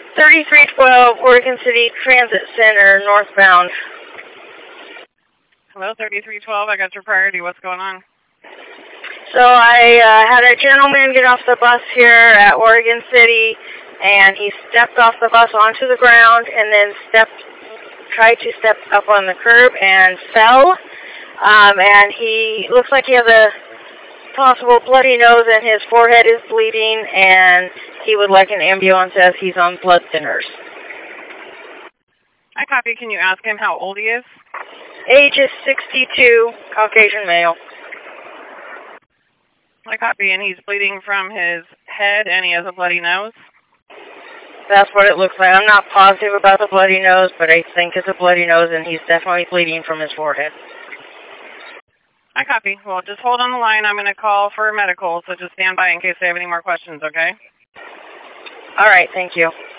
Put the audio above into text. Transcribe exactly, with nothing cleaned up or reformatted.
thirty-three twelve, Oregon City Transit Center, northbound. Hello, thirty-three twelve. I got your priority. What's going on? So I uh, had a gentleman get off the bus here at Oregon City, and he stepped off the bus onto the ground and then stepped, tried to step up on the curb and fell. Um, and he looks like he has a possible bloody nose and his forehead is bleeding, and he would like an ambulance as he's on blood thinners. I copy. Can you ask him how old he is? Age is sixty-two, Caucasian male. I copy, and he's bleeding from his head, and he has a bloody nose? That's what it looks like. I'm not positive about the bloody nose, but I think it's a bloody nose, and he's definitely bleeding from his forehead. I copy. Well, just hold on the line. I'm going to call for medical, so just stand by in case I have any more questions, okay? All right, thank you.